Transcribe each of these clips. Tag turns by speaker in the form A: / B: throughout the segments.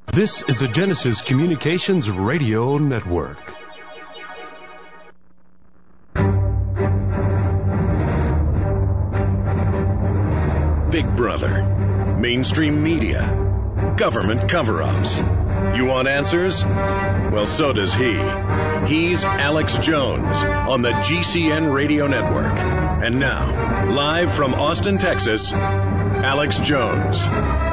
A: This is the Genesis Communications Radio Network.
B: Big Brother, mainstream media, government cover-ups. You want answers? Well, so does he. He's Alex Jones on the GCN Radio Network. And now, live from Austin, Texas, Alex Jones.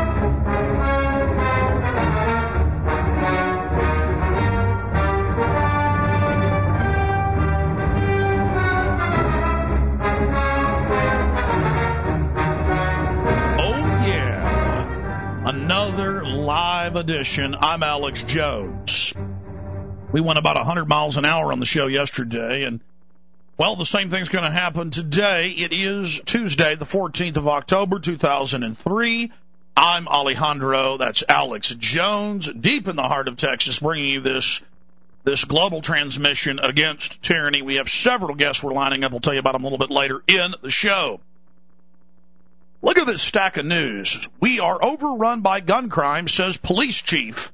C: Another live edition. I'm Alex Jones. We went about 100 miles an hour on the show yesterday, and, well, the same thing's going to happen today. It is Tuesday, the 14th of October, 2003. I'm Alejandro. That's Alex Jones, deep in the heart of Texas, bringing you this global transmission against tyranny. We have several guests we're lining up. We'll tell you about them a little bit later in the show. Look at this stack of news. We are overrun by gun crime, says police chief.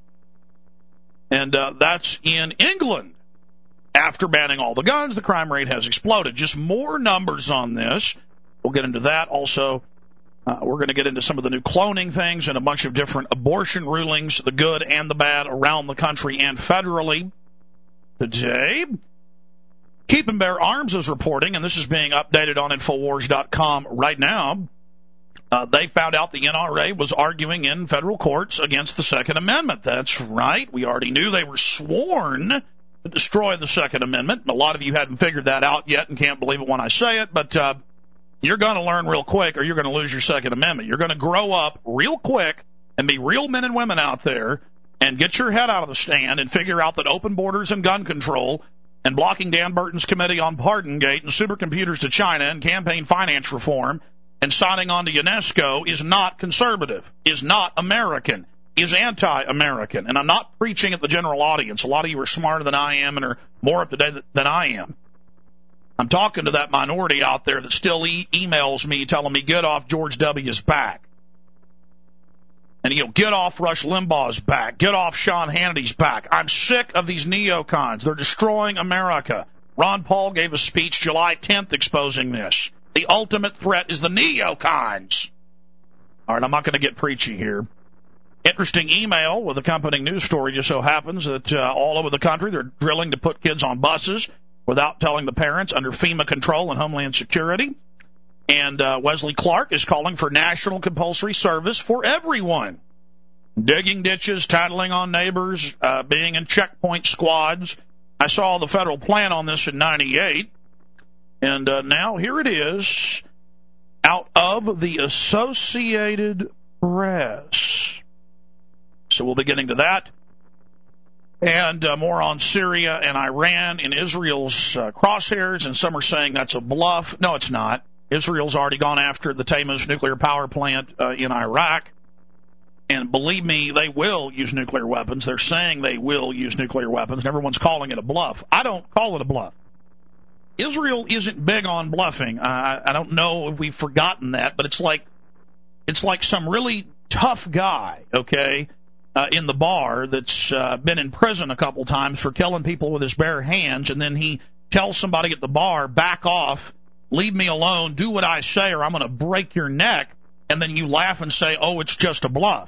C: And that's in England. After banning all the guns, the crime rate has exploded. Just more numbers on this. We'll get into that. Also, we're going to get into some of the new cloning things and a bunch of different abortion rulings, the good and the bad, around the country and federally. Today, Keep and Bear Arms is reporting, and this is being updated on Infowars.com right now. They found out the NRA was arguing in federal courts against the Second Amendment. That's right. We already knew they were sworn to destroy the Second Amendment. A lot of you haven't figured that out yet and can't believe it when I say it, but you're going to learn real quick or you're going to lose your Second Amendment. You're going to grow up real quick and be real men and women out there and get your head out of the stand and figure out that open borders and gun control and blocking Dan Burton's Committee on Pardongate and supercomputers to China and campaign finance reform and signing on to UNESCO is not conservative, is not American, is anti-American. And I'm not preaching at the general audience. A lot of you are smarter than I am and are more up to date than I am. I'm talking to that minority out there that still emails me telling me, get off George W.'s back. And, get off Rush Limbaugh's back. Get off Sean Hannity's back. I'm sick of these neocons. They're destroying America. Ron Paul gave a speech July 10th exposing this. The ultimate threat is the neocons. All right, I'm not going to get preachy here. Interesting email with accompanying news story. Just so happens that all over the country they're drilling to put kids on buses without telling the parents under FEMA control and Homeland Security. And Wesley Clark is calling for national compulsory service for everyone. Digging ditches, tattling on neighbors, being in checkpoint squads. I saw the federal plan on this in 98. And now here it is, out of the Associated Press. So we'll be getting to that. And more on Syria and Iran in Israel's crosshairs, and some are saying that's a bluff. No, it's not. Israel's already gone after the Tammuz nuclear power plant in Iraq. And believe me, they will use nuclear weapons. They're saying they will use nuclear weapons, and everyone's calling it a bluff. I don't call it a bluff. Israel isn't big on bluffing. I don't know if we've forgotten that, but it's like some really tough guy, okay, in the bar that's been in prison a couple times for killing people with his bare hands, and then he tells somebody at the bar, back off, leave me alone, do what I say, or I'm going to break your neck, and then you laugh and say, oh, it's just a bluff.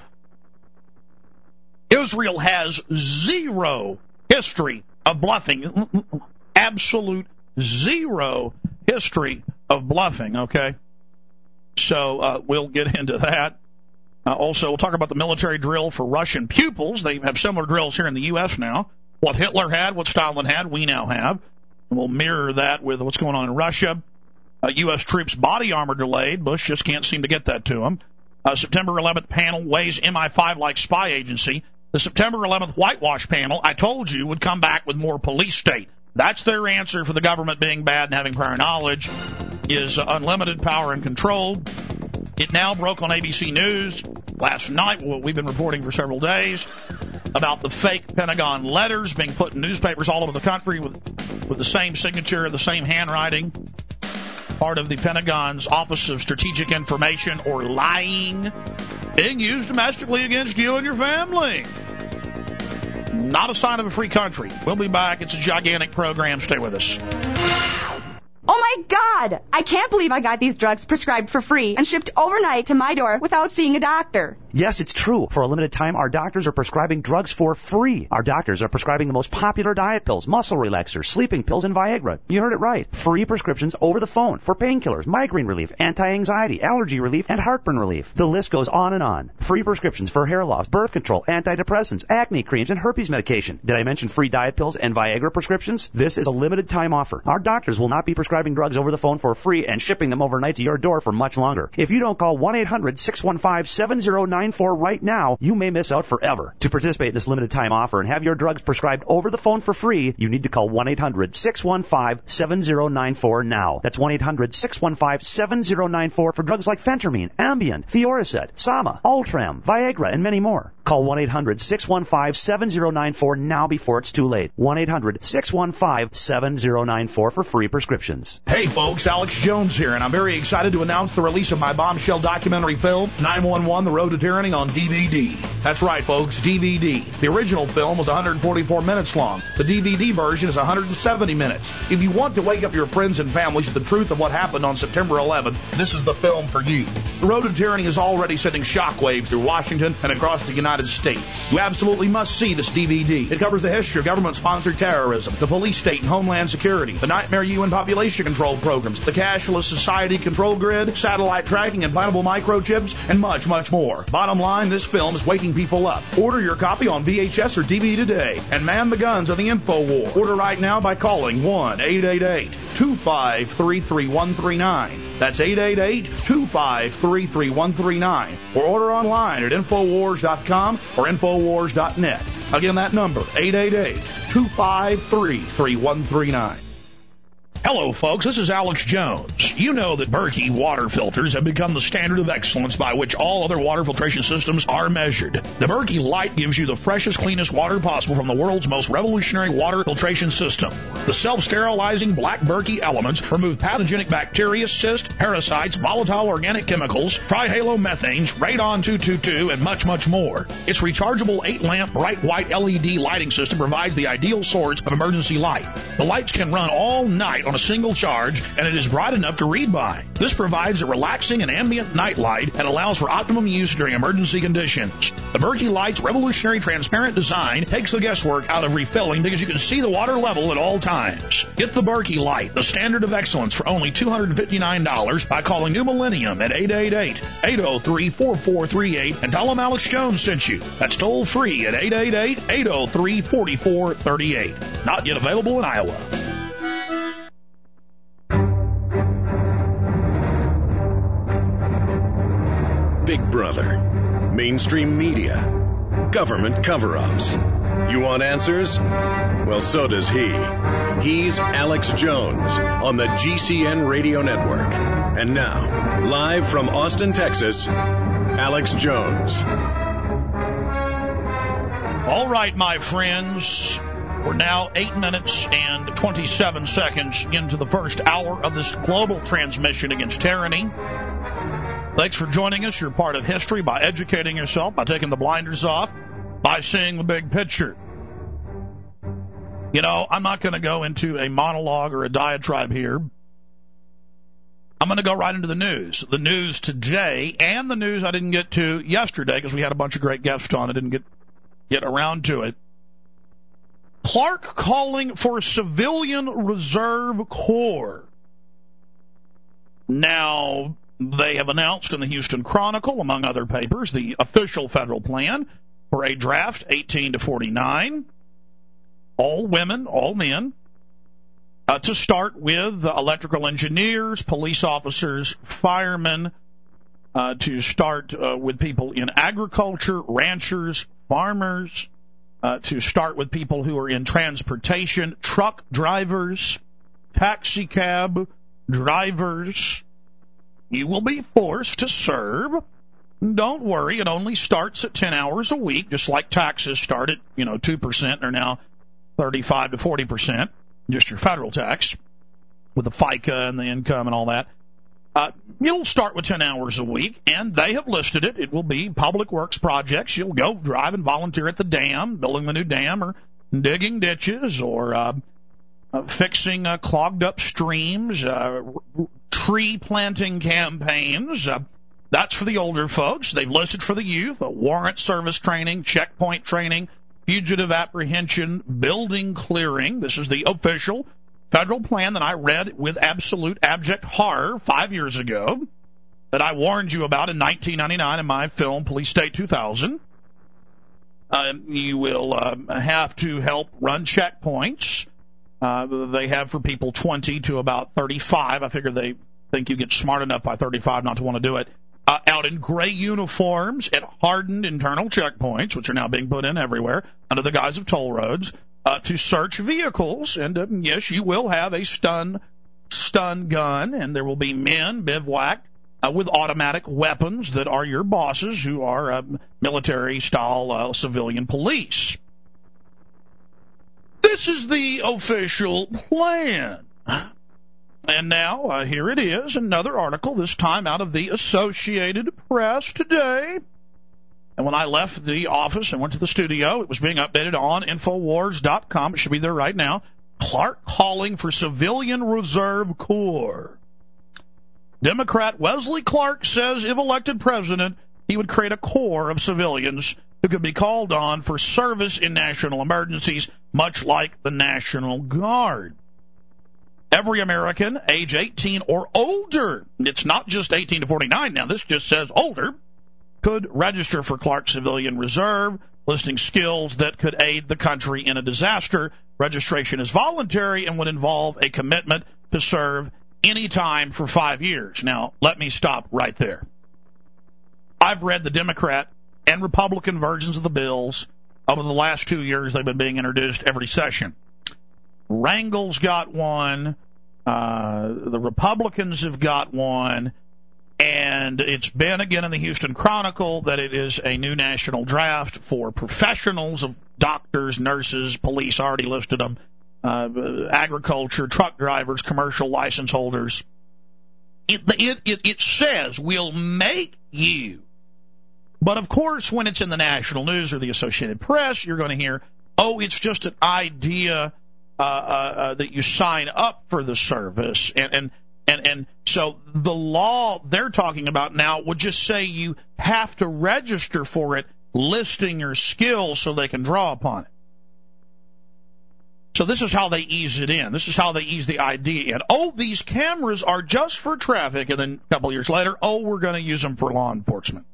C: Israel has zero history of bluffing, absolute zero history of bluffing, okay? So we'll get into that. Also, we'll talk about the military drill for Russian pupils. They have similar drills here in the U.S. now. What Hitler had, what Stalin had, we now have. And we'll mirror that with what's going on in Russia. U.S. troops' body armor delayed. Bush just can't seem to get that to them. September 11th panel weighs MI5 like spy agency. The September 11th whitewash panel, I told you, would come back with more police state. That's their answer for the government being bad and having prior knowledge, is unlimited power and control. It now broke on ABC News last night, what we've been reporting for several days, about the fake Pentagon letters being put in newspapers all over the country with the same signature, the same handwriting. Part of the Pentagon's Office of Strategic Information, or lying, being used domestically against you and your family. Not a sign of a free country. We'll be back. It's a gigantic program. Stay with us.
D: Oh my God! I can't believe I got these drugs prescribed for free and shipped overnight to my door without seeing a doctor.
E: Yes, it's true. For a limited time, our doctors are prescribing drugs for free. Our doctors are prescribing the most popular diet pills, muscle relaxers, sleeping pills, and Viagra. You heard it right. Free prescriptions over the phone for painkillers, migraine relief, anti-anxiety, allergy relief, and heartburn relief. The list goes on and on. Free prescriptions for hair loss, birth control, antidepressants, acne creams, and herpes medication. Did I mention free diet pills and Viagra prescriptions? This is a limited time offer. Our doctors will not be prescribing drugs over the phone for free and shipping them overnight to your door for much longer. If you don't call 1-800-615-7094 right now, you may miss out forever. To participate in this limited time offer and have your drugs prescribed over the phone for free, you need to call 1-800-615-7094 now. That's 1-800-615-7094 for drugs like Phentermine, Ambien, Thioricet, Sama, Ultram, Viagra, and many more. Call 1-800-615-7094 now before it's too late. 1-800-615-7094 for free prescriptions.
C: Hey folks, Alex Jones here, and I'm very excited to announce the release of my bombshell documentary film, 911: The Road to Tyranny, on DVD. That's right, folks, DVD. The original film was 144 minutes long. The DVD version is 170 minutes. If you want to wake up your friends and families to the truth of what happened on September 11th, this is the film for you. The Road to Tyranny is already sending shockwaves through Washington and across the United States. You absolutely must see this DVD. It covers the history of government-sponsored terrorism, the police state and homeland security, the nightmare UN population control programs, the cashless society control grid, satellite tracking, implantable microchips, and much, much more. Bottom line, this film is waking people up. Order your copy on VHS or DVD today and man the guns of the info war. Order right now by calling 1-888-253-3139. That's 888-253-3139. Or order online at Infowars.com or Infowars.net. Again, that number, 888-253-3139. Hello, folks. This is Alex Jones. You know that Berkey water filters have become the standard of excellence by which all other water filtration systems are measured. The Berkey Light gives you the freshest, cleanest water possible from the world's most revolutionary water filtration system. The self-sterilizing black Berkey elements remove pathogenic bacteria, cysts, parasites, volatile organic chemicals, trihalomethanes, radon-222, and much, much more. Its rechargeable 8-lamp bright white LED lighting system provides the ideal source of emergency light. The lights can run all night on a single charge, and it is bright enough to read by. This provides a relaxing and ambient night light and allows for optimum use during emergency conditions. The Berkey Light's revolutionary transparent design takes the guesswork out of refilling because you can see the water level at all times. Get the Berkey Light, the standard of excellence, for only $259 by calling New Millennium at 888-803-4438 and tell them Alex Jones sent you. That's toll free at 888-803-4438. Not yet available in Iowa.
B: Big Brother, mainstream media, government cover-ups. You want answers? Well, so does he. He's Alex Jones on the GCN Radio Network. And now, live from Austin, Texas, Alex Jones.
C: All right, my friends. We're now 8 minutes and 27 seconds into the first hour of this global transmission against tyranny. Thanks for joining us. You're part of history by educating yourself, by taking the blinders off, by seeing the big picture. You know, I'm not going to go into a monologue or a diatribe here. I'm going to go right into the news. The news today and the news I didn't get to yesterday because we had a bunch of great guests on. I didn't get around to it. Clark calling for civilian reserve corps. Now, they have announced in the Houston Chronicle, among other papers, the official federal plan for a draft 18 to 49, all women, all men, to start with electrical engineers, police officers, firemen, to start with people in agriculture, ranchers, farmers, to start with people who are in transportation, truck drivers, taxi cab drivers. You will be forced to serve. Don't worry, it only starts at 10 hours a week, just like taxes start at, 2%. They're now 35 to 40%, just your federal tax, with the FICA and the income and all that. You'll start with 10 hours a week, and they have listed it. It will be public works projects. You'll go drive and volunteer at the dam, building the new dam, or digging ditches, or fixing clogged up streams, tree planting campaigns. That's for the older folks. They've listed for the youth warrant service training, checkpoint training, fugitive apprehension, building clearing. This is the official federal plan that I read with absolute abject horror 5 years ago, that I warned you about in 1999 in my film Police State 2000. You will have to help run checkpoints. They have for people 20 to about 35. I figure they think you get smart enough by 35 not to want to do it. Out in gray uniforms at hardened internal checkpoints, which are now being put in everywhere under the guise of toll roads, to search vehicles. And yes, you will have a stun gun, and there will be men bivouacked with automatic weapons that are your bosses, who are military-style civilian police. This is the official plan. And now, here it is, another article, this time out of the Associated Press today. And when I left the office and went to the studio, it was being updated on Infowars.com. It should be there right now. Clark calling for Civilian Reserve Corps. Democrat Wesley Clark says if elected president, he would create a corps of civilians who could be called on for service in national emergencies, much like the National Guard. Every American age 18 or older, it's not just 18 to 49 now, this just says older, could register for Clark Civilian Reserve, listing skills that could aid the country in a disaster. Registration is voluntary and would involve a commitment to serve any time for 5 years. Now, let me stop right there. I've read the Democrat and Republican versions of the bills over the last 2 years. They've been being introduced every session. Rangels got one. The Republicans have got one. And it's been again in the Houston Chronicle that it is a new national draft for professionals of doctors, nurses, police, already listed them, agriculture, truck drivers, commercial license holders. It says we'll make you. But, of course, when it's in the national news or the Associated Press, you're going to hear, oh, it's just an idea that you sign up for the service. And so the law they're talking about now would just say you have to register for it, listing your skills so they can draw upon it. So this is how they ease it in. This is how they ease the idea in. Oh, these cameras are just for traffic, and then a couple years later, oh, we're going to use them for law enforcement.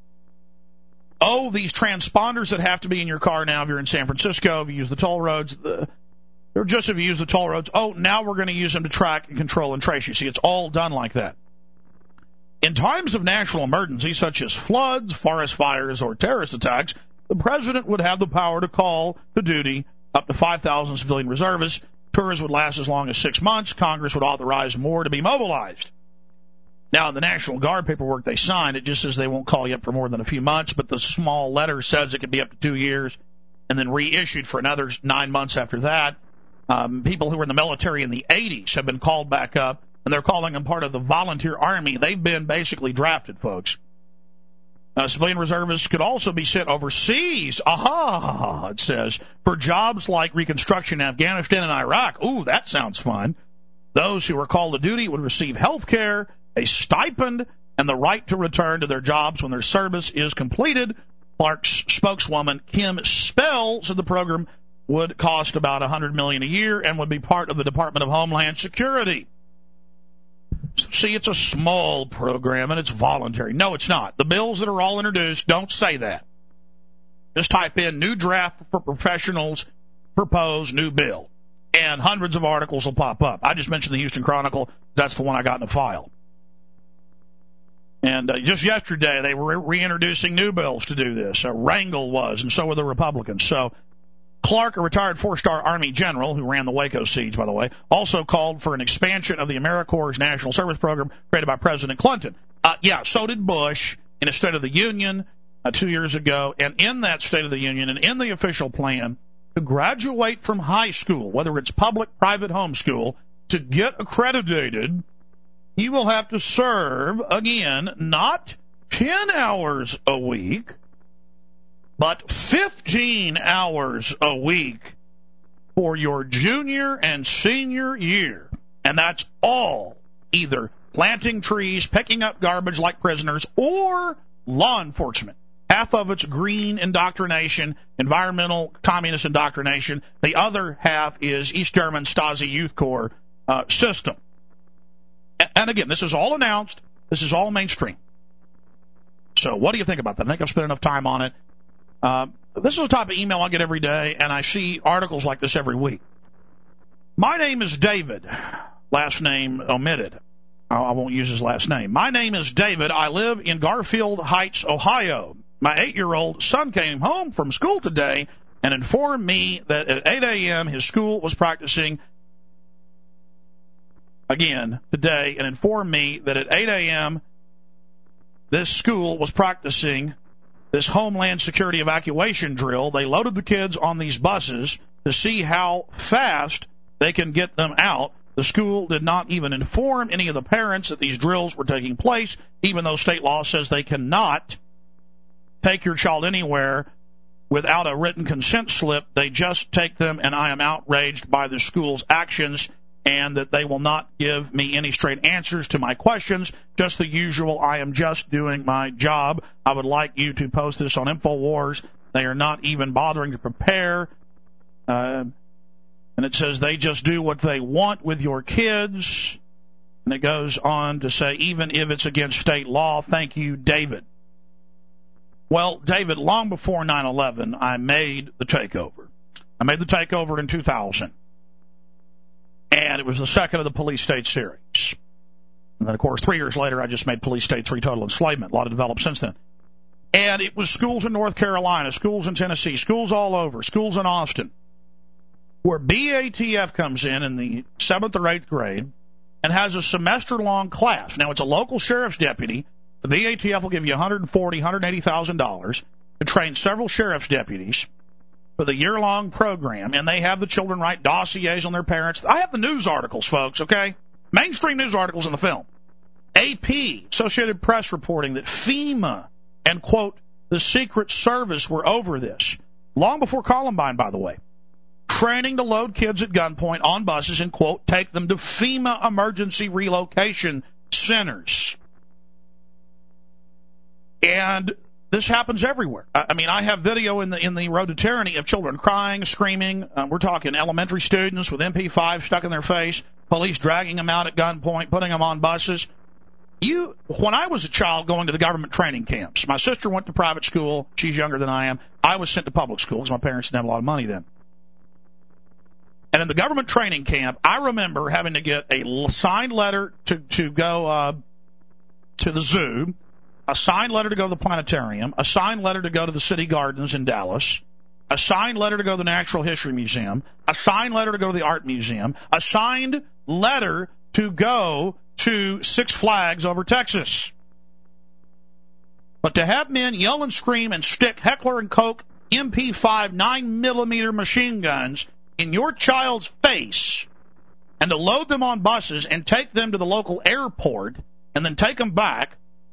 C: Oh, these transponders that have to be in your car now if you're in San Francisco, if you use the toll roads, or just if you use the toll roads, oh, now we're going to use them to track and control and trace you. See, it's all done like that. In times of national emergency, such as floods, forest fires, or terrorist attacks, the president would have the power to call to duty up to 5,000 civilian reservists. Tours would last as long as 6 months. Congress would authorize more to be mobilized. Now, in the National Guard paperwork they signed, it just says they won't call you up for more than a few months, but the small letter says it could be up to 2 years and then reissued for another 9 months after that. People who were in the military in the 80s have been called back up, and they're calling them part of the volunteer army. They've been basically drafted, folks. Civilian reservists could also be sent overseas, it says, for jobs like reconstruction in Afghanistan and Iraq. Ooh, that sounds fun. Those who are called to duty would receive health care, a stipend, and the right to return to their jobs when their service is completed. Clark's spokeswoman, Kim Spell, said the program would cost about $100 million a year and would be part of the Department of Homeland Security. See, it's a small program and it's voluntary. No, it's not. The bills that are all introduced don't say that. Just type in new draft for professionals, propose new bill, and hundreds of articles will pop up. I just mentioned the Houston Chronicle. That's the one I got in the file. And just yesterday, they were reintroducing new bills to do this. Rangel was, and so were the Republicans. So Clark, a retired four-star Army general who ran the Waco siege, by the way, also called for an expansion of the AmeriCorps' national service program created by President Clinton. So did Bush in a State of the Union 2 years ago. And in that State of the Union and in the official plan, to graduate from high school, whether it's public, private, homeschool, to get accredited you will have to serve, again, not 10 hours a week, but 15 hours a week for your junior and senior year. And that's all either planting trees, picking up garbage like prisoners, or law enforcement. Half of it's green indoctrination, environmental communist indoctrination. The other half is East German Stasi Youth Corps system. And again, this is all announced. This is all mainstream. So what do you think about that? I think I've spent enough time on it. This is the type of email I get every day, and I see articles like this every week. My name is David. Last name omitted. I won't use his last name. My name is David. I live in Garfield Heights, Ohio. My 8-year-old son came home from school today and informed me that at 8 a.m. his school was practicing again today, and informed me that at 8 a.m. this school was practicing this Homeland Security evacuation drill. They loaded the kids on these buses to see how fast they can get them out. The school did not even inform any of the parents that these drills were taking place, even though state law says they cannot take your child anywhere without a written consent slip. They just take them, and I am outraged by the school's actions, and that they will not give me any straight answers to my questions, just the usual, I am just doing my job. I would like you to post this on InfoWars. They are not even bothering to prepare. And it says they just do what they want with your kids. And it goes on to say, even if it's against state law. Thank you, David. Well, David, long before 9/11, I made the takeover. I made the takeover in 2000. And it was the second of the Police State series. And then, of course, 3 years later, I just made Police State 3 Total Enslavement. A lot of developed since then. And it was schools in North Carolina, schools in Tennessee, schools all over, schools in Austin, where BATF comes in the 7th or 8th grade and has a semester-long class. Now, it's a local sheriff's deputy. The BATF will give you $140,000, $180,000 to train several sheriff's deputies for the year-long program, and they have the children write dossiers on their parents. I have the news articles, folks, okay? Mainstream news articles in the film. AP, Associated Press reporting that FEMA and, quote, the Secret Service were over this. Long before Columbine, by the way. Training to load kids at gunpoint on buses and, quote, take them to FEMA emergency relocation centers. And this happens everywhere. I mean, I have video in the Road to Tyranny of children crying, screaming. We're talking elementary students with MP5 stuck in their face, police dragging them out at gunpoint, putting them on buses. When I was a child going to the government training camps, my sister went to private school. She's younger than I am. I was sent to public school because my parents didn't have a lot of money then. And in the government training camp, I remember having to get a signed letter to go to the zoo, a signed letter to go to the planetarium, a signed letter to go to the city gardens in Dallas, a signed letter to go to the Natural History Museum, a signed letter to go to the Art Museum, a signed letter to go to Six Flags over Texas. But to have men yell and scream and stick Heckler & Koch MP5 9mm machine guns in your child's face and to load them on buses and take them to the local airport and then take them back,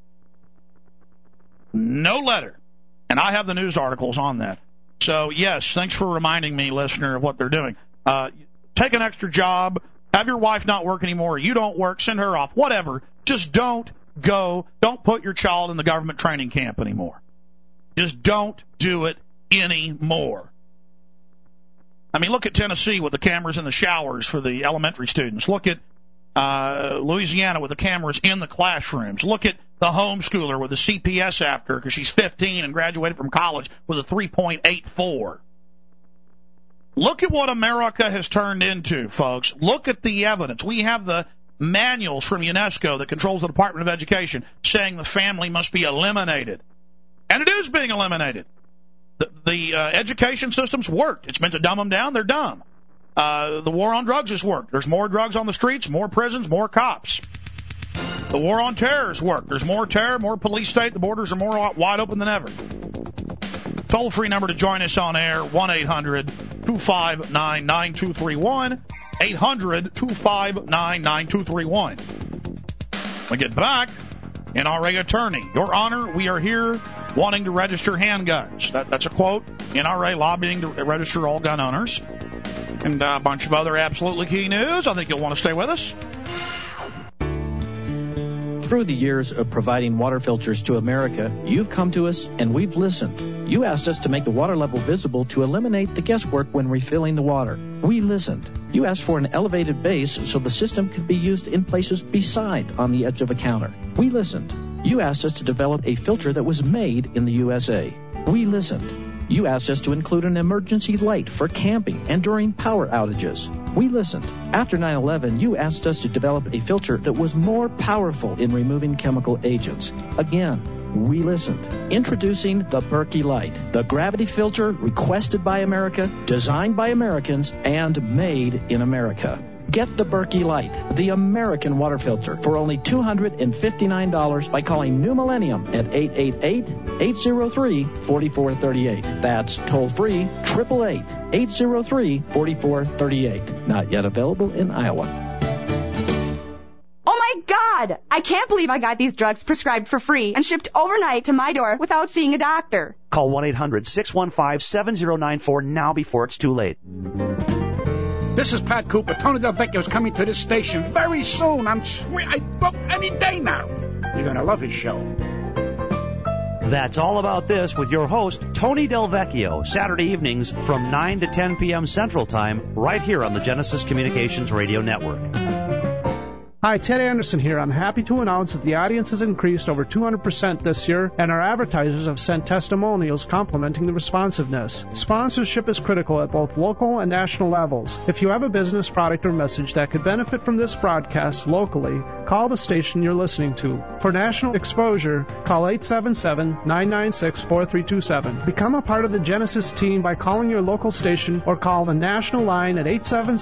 C: no letter. And I have the news articles on that. So, yes, thanks for reminding me, listener, of what they're doing. Take an extra job. Have your wife not work anymore. You don't work. Send her off. Whatever. Just don't go. Don't put your child in the government training camp anymore. Just don't do it anymore. I mean, look at Tennessee with the cameras in the showers for the elementary students. Look at Louisiana with the cameras in the classrooms. Look at the homeschooler with the CPS after her because she's 15 and graduated from college with a 3.84. Look at what America has turned into, folks. Look at the evidence. We have the manuals from UNESCO that controls the Department of Education saying the family must be eliminated. And it is being eliminated. The education system's worked. It's meant to dumb them down. They're dumb. The war on drugs has worked. There's more drugs on the streets, more prisons, more cops. The war on terror has worked. There's more terror, more police state. The borders are more wide open than ever. Toll-free number to join us on air, 1-800-259-9231, 800-259-9231. we get back, NRA attorney, Your Honor, we are here wanting to register handguns. That's a quote. NRA lobbying to register all gun owners. And a bunch of other absolutely key news. I think you'll want to stay with us.
F: Through the years of providing water filters to America, you've come to us and we've listened. You asked us to make the water level visible to eliminate the guesswork when refilling the water. We listened. You asked for an elevated base so the system could be used in places beside on the edge of a counter. We listened. You asked us to develop a filter that was made in the USA. We listened. You asked us to include an emergency light for camping and during power outages. We listened. After 9/11, you asked us to develop a filter that was more powerful in removing chemical agents. Again, we listened. Introducing the Berkey Light, the gravity filter requested by America, designed by Americans, and made in America. Get the Berkey Light, the American water filter, for only $259 by calling New Millennium at 888-803-4438. That's toll-free, 888-803-4438. Not yet available in Iowa.
D: Oh my God! I can't believe I got these drugs prescribed for free and shipped overnight to my door without seeing a doctor.
E: Call 1-800-615-7094 now before it's too late.
G: This is Pat Cooper. Tony Del Vecchio's coming to this station very soon. Any day now. You're going to love his show.
E: That's all about this with your host, Tony Del Vecchio, Saturday evenings from 9 to 10 p.m. Central Time, right here on the Genesis Communications Radio Network.
H: Hi, Ted Anderson here. I'm happy to announce that the audience has increased over 200% this year, and our advertisers have sent testimonials complimenting the responsiveness. Sponsorship is critical at both local and national levels. If you have a business, product, or message that could benefit from this broadcast locally, call the station you're listening to. For national exposure, call 877-996-4327. Become a part of the Genesis team by calling your local station or call the national line at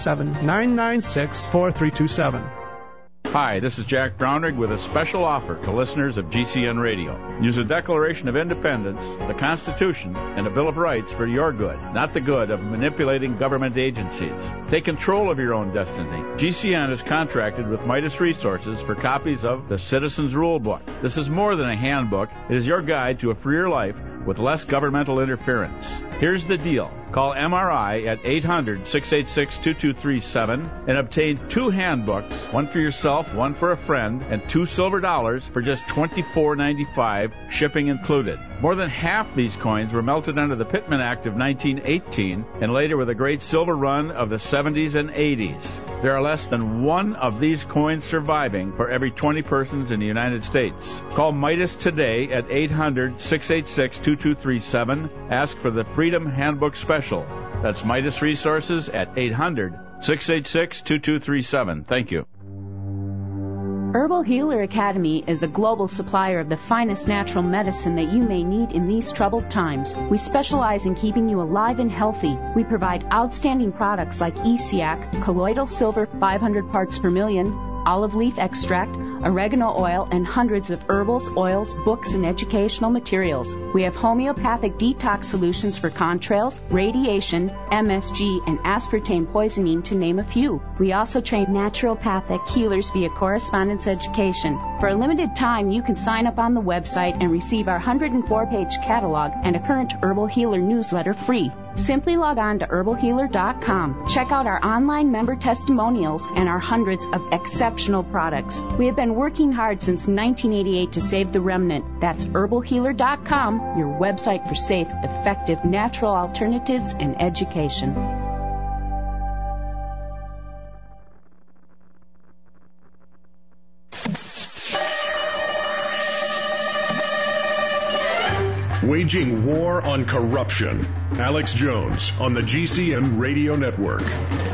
H: 877-996-4327.
I: Hi, this is Jack Brownrigg with a special offer to listeners of GCN Radio. Use the Declaration of Independence, the Constitution, and the Bill of Rights for your good, not the good of manipulating government agencies. Take control of your own destiny. GCN is contracted with Midas Resources for copies of the Citizens Rule Book. This is more than a handbook. It is your guide to a freer life with less governmental interference. Here's the deal. Call MRI at 800-686-2237 and obtain 2 handbooks, one for yourself, one for a friend, and 2 silver dollars for just $24.95, shipping included. More than half these coins were melted under the Pittman Act of 1918 and later with a great silver run of the 70s and 80s. There are less than 1 of these coins surviving for every 20 persons in the United States. Call Midas today at 800-686-2237. Ask for the Freedom Handbook Special. That's Midas Resources at 800-686-2237. Thank you.
J: Herbal Healer Academy is a global supplier of the finest natural medicine that you may need in these troubled times. We specialize in keeping you alive and healthy. We provide outstanding products like ESIAC, colloidal silver 500 parts per million, olive leaf extract, oregano oil, and hundreds of herbals, oils, books, and educational materials. We have homeopathic detox solutions for contrails, radiation, MSG, and aspartame poisoning, to name a few. We also train naturopathic healers via correspondence education. For a limited time, you can sign up on the website and receive our 104-page catalog and a current Herbal Healer newsletter free. Simply log on to herbalhealer.com. Check out our online member testimonials and our hundreds of exceptional products. We have been working hard since 1988 to save the remnant. That's herbalhealer.com, your website for safe, effective, natural alternatives and education.
B: Waging war on corruption. Alex Jones on the GCN Radio Network.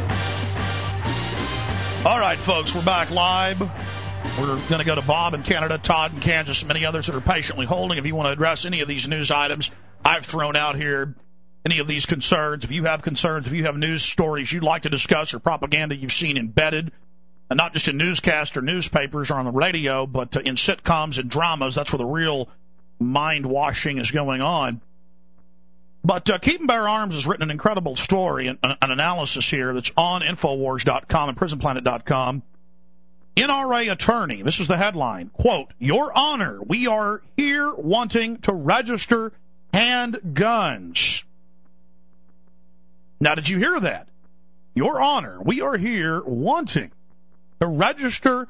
C: All right, folks, we're back live. We're going to go to Bob in Canada, Todd in Kansas, and many others that are patiently holding. If you want to address any of these news items I've thrown out here, any of these concerns, if you have concerns, if you have news stories you'd like to discuss or propaganda you've seen embedded, and not just in newscasts or newspapers or on the radio, but in sitcoms and dramas, that's where the real mind washing is going on. But Keep and Bear Arms has written an incredible story, an analysis here that's on Infowars.com and PrisonPlanet.com. NRA attorney, this is the headline, quote, Your Honor, we are here wanting to register handguns. Now, did you hear that? Your Honor, we are here wanting to register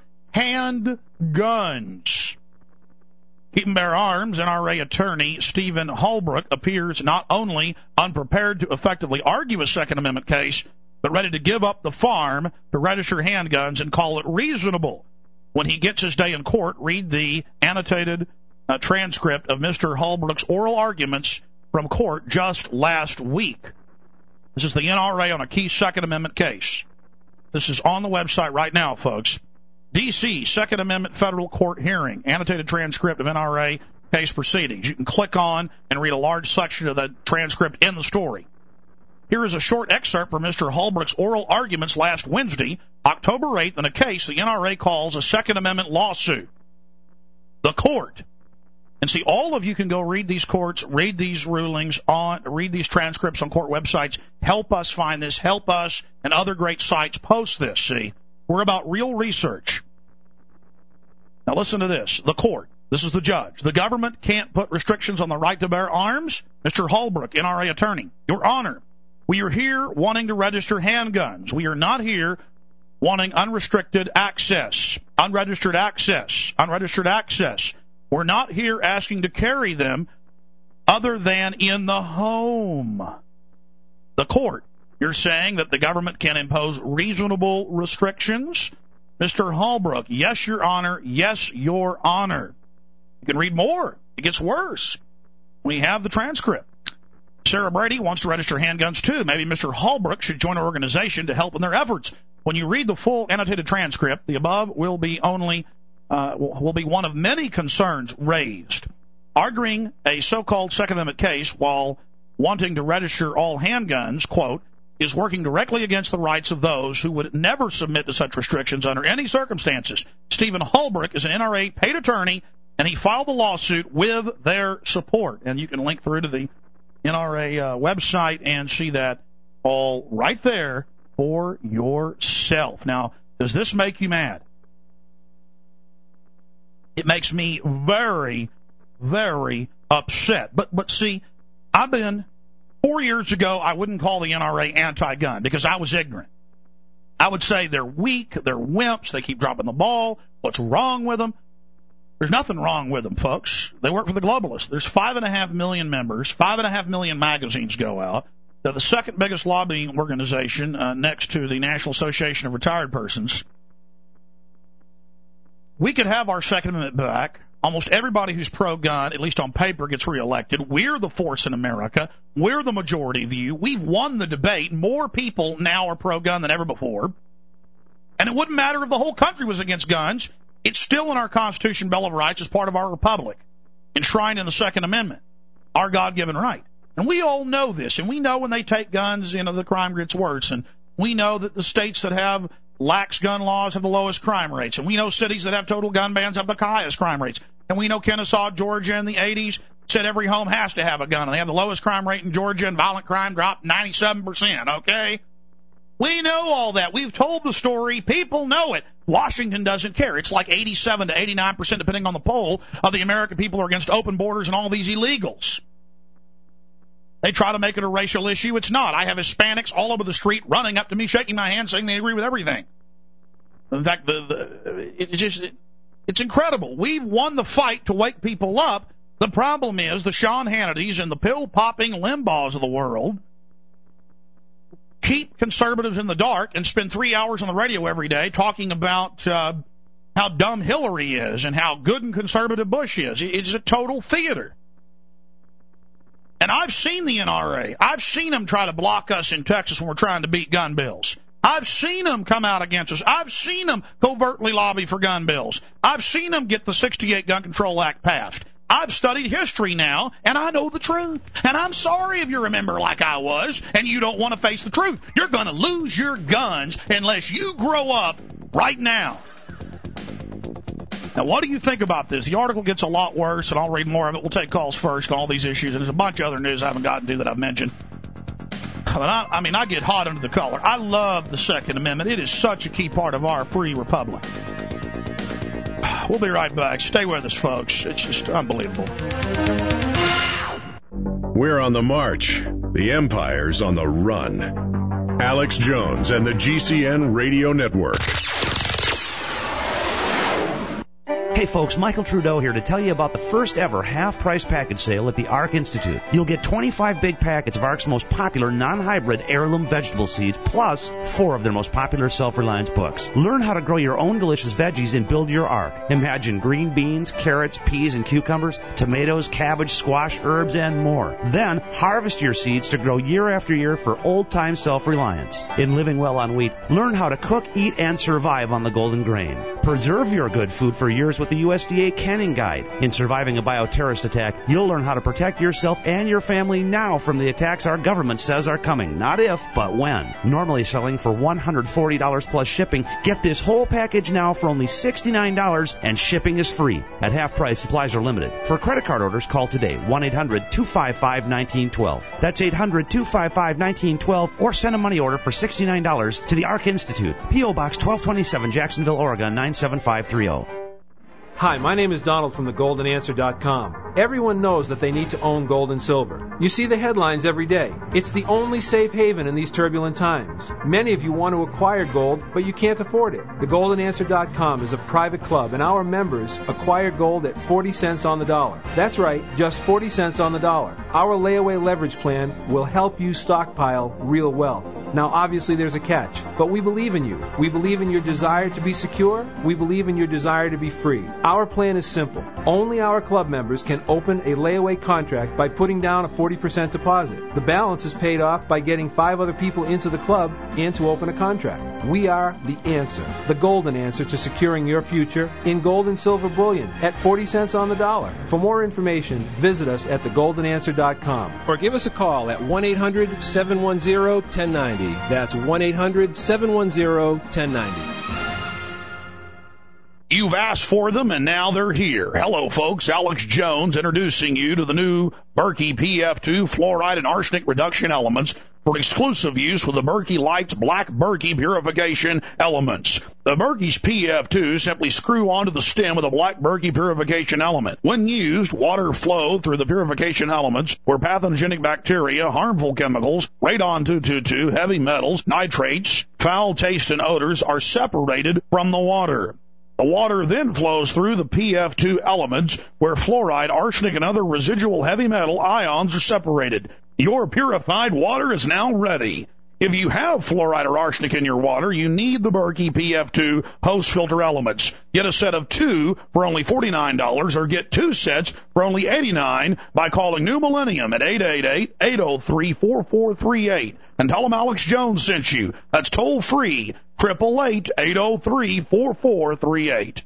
C: handguns. Keep and Bear Arms NRA attorney Stephen Holbrook appears not only unprepared to effectively argue a Second Amendment case, but ready to give up the farm to register handguns and call it reasonable. When he gets his day in court, read the annotated transcript of Mr. Holbrook's oral arguments from court just last week. This is the NRA on a key Second Amendment case. This is on the website right now, folks. D.C. Second Amendment Federal Court hearing, annotated transcript of NRA case proceedings. You can click on and read a large section of the transcript in the story. Here is a short excerpt from Mr. Holbrook's oral arguments last Wednesday, October 8th, in a case the NRA calls a Second Amendment lawsuit. The court. And see, all of you can go read these courts, read these rulings, read these transcripts on court websites. Help us find this. Help us and other great sites post this, see. We're about real research. Now listen to this. The court. This is the judge. The government can't put restrictions on the right to bear arms? Mr. Holbrook, NRA attorney. Your Honor, we are here wanting to register handguns. We are not here wanting unrestricted access, unregistered access, unregistered access. We're not here asking to carry them other than in the home. The court, you're saying that the government can impose reasonable restrictions? Mr. Holbrook, yes, Your Honor, yes, Your Honor. You can read more. It gets worse. We have the transcript. Sarah Brady wants to register handguns too. Maybe Mr. Holbrook should join our organization to help in their efforts. When you read the full annotated transcript, the above will be one of many concerns raised. Arguing a so-called Second Amendment case while wanting to register all handguns, quote, is working directly against the rights of those who would never submit to such restrictions under any circumstances. Stephen Holbrook is an NRA paid attorney, and he filed the lawsuit with their support. And you can link through to the NRA website and see that all right there for yourself. Now, does this make you mad? It makes me very, very upset. But see, 4 years ago, I wouldn't call the NRA anti-gun because I was ignorant. I would say they're weak, they're wimps, they keep dropping the ball. What's wrong with them? There's nothing wrong with them, folks. They work for the globalists. There's 5.5 million members, 5.5 million magazines go out. They're the second biggest lobbying organization next to the National Association of Retired Persons. We could have our Second Amendment back. Almost everybody who's pro-gun, at least on paper, gets reelected. We're the force in America. We're the majority view. We've won the debate. More people now are pro-gun than ever before. And it wouldn't matter if the whole country was against guns. It's still in our Constitution, Bill of Rights, as part of our republic, enshrined in the Second Amendment, our God-given right. And we all know this, and we know when they take guns, the crime gets worse. And we know that the states that have lax gun laws have the lowest crime rates. And we know cities that have total gun bans have the highest crime rates. And we know Kennesaw, Georgia in the 80s said every home has to have a gun. And they have the lowest crime rate in Georgia, and violent crime dropped 97%, okay? We know all that. We've told the story. People know it. Washington doesn't care. It's like 87 to 89%, depending on the poll, of the American people are against open borders and all these illegals. They try to make it a racial issue. It's not. I have Hispanics all over the street running up to me, shaking my hand, saying they agree with everything. In fact, it's incredible. We've won the fight to wake people up. The problem is the Sean Hannitys and the pill-popping Limbaughs of the world keep conservatives in the dark and spend 3 hours on the radio every day talking about how dumb Hillary is and how good and conservative Bush is. It's a total theater. And I've seen the NRA. I've seen them try to block us in Texas when we're trying to beat gun bills. I've seen them come out against us. I've seen them covertly lobby for gun bills. I've seen them get the 68 Gun Control Act passed. I've studied history now, and I know the truth. And I'm sorry if you're a member like I was, and you don't want to face the truth. You're going to lose your guns unless you grow up right now. Now, what do you think about this? The article gets a lot worse, and I'll read more of it. We'll take calls first on all these issues, and there's a bunch of other news I haven't gotten to that I've mentioned. But I get hot under the collar. I love the Second Amendment. It is such a key part of our free republic. We'll be right back. Stay with us, folks. It's just unbelievable.
B: We're on the march. The Empire's on the run. Alex Jones and the GCN Radio Network.
E: Hey folks, Michael Trudeau here to tell you about the first ever half-price package sale at the ARC Institute. You'll get 25 big packets of ARC's most popular non-hybrid heirloom vegetable seeds, plus 4 of their most popular self-reliance books. Learn how to grow your own delicious veggies and build your ARC. Imagine green beans, carrots, peas, and cucumbers, tomatoes, cabbage, squash, herbs, and more. Then harvest your seeds to grow year after year for old-time self-reliance. In living well on wheat, learn how to cook, eat, and survive on the golden grain. Preserve your good food for years with the USDA Canning Guide. In surviving a bioterrorist attack, you'll learn how to protect yourself and your family now from the attacks our government says are coming. Not if, but when. Normally selling for $140 plus shipping, get this whole package now for only $69, and shipping is free. At half price, supplies are limited. For credit card orders, call today, 1-800-255-1912. That's 800-255-1912, or send a money order for $69 to the ARC Institute, P.O. Box 1227, Jacksonville, Oregon, 97530.
K: Hi, my name is Donald from thegoldenanswer.com. Everyone knows that they need to own gold and silver. You see the headlines every day. It's the only safe haven in these turbulent times. Many of you want to acquire gold, but you can't afford it. Thegoldenanswer.com is a private club, and our members acquire gold at 40 cents on the dollar. That's right, just 40 cents on the dollar. Our layaway leverage plan will help you stockpile real wealth. Now, obviously, there's a catch, but we believe in you. We believe in your desire to be secure. We believe in your desire to be free. Our plan is simple. Only our club members can open a layaway contract by putting down a 40% deposit. The balance is paid off by getting 5 other people into the club and to open a contract. We are the answer, the golden answer to securing your future in gold and silver bullion at 40 cents on the dollar. For more information, visit us at thegoldenanswer.com or give us a call at 1-800-710-1090. That's 1-800-710-1090.
C: You've asked for them, and now they're here. Hello, folks. Alex Jones introducing you to the new Berkey PF2 fluoride and arsenic reduction elements for exclusive use with the Berkey Lights Black Berkey purification elements. The Berkey's PF2 simply screw onto the stem with a Black Berkey purification element. When used, water flow through the purification elements where pathogenic bacteria, harmful chemicals, radon-222, heavy metals, nitrates, foul taste, and odors are separated from the water. The water then flows through the PF2 elements where fluoride, arsenic, and other residual heavy metal ions are separated. Your purified water is now ready. If you have fluoride or arsenic in your water, you need the Berkey PF2 post-filter elements. Get a set of 2 for only $49 or get 2 sets for only $89 by calling New Millennium at 888-803-4438. And tell them Alex Jones sent you. That's toll-free, 888-803-4438.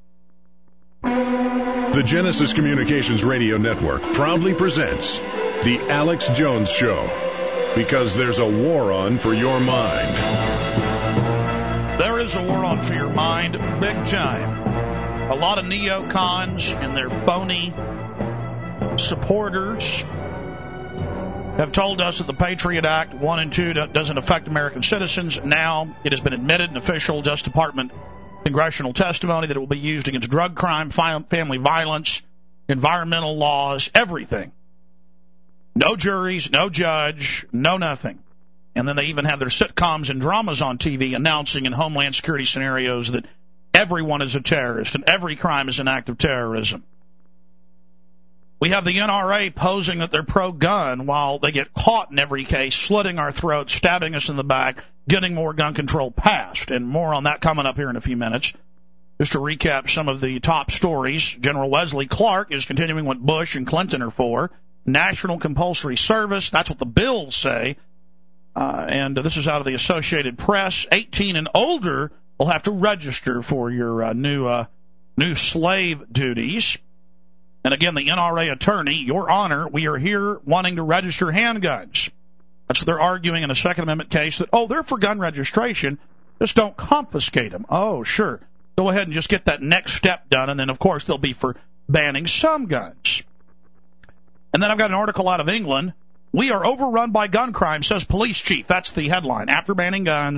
B: The Genesis Communications Radio Network proudly presents The Alex Jones Show. Because there's a war on for your mind.
C: There is a war on for your mind, big time. A lot of neocons and their phony supporters have told us that the Patriot Act 1 and 2 doesn't affect American citizens. Now it has been admitted in official Justice Department congressional testimony that it will be used against drug crime, family violence, environmental laws, everything. No juries, no judge, no nothing. And then they even have their sitcoms and dramas on TV announcing in Homeland Security scenarios that everyone is a terrorist and every crime is an act of terrorism. We have the NRA posing that they're pro-gun while they get caught in every case, slitting our throats, stabbing us in the back, getting more gun control passed. And more on that coming up here in a few minutes. Just to recap some of the top stories, General Wesley Clark is continuing what Bush and Clinton are for. National compulsory service, that's what the bills say. And this is out of the Associated Press. 18 and older will have to register for your new slave duties. And again, the NRA attorney, Your Honor, we are here wanting to register handguns. That's what they're arguing in a Second Amendment case, that, they're for gun registration, just don't confiscate them. Oh, sure. Go ahead and just get that next step done, and then, of course, they'll be for banning some guns. And then I've got an article out of England. We are overrun by gun crime, says police chief. That's the headline. After banning guns,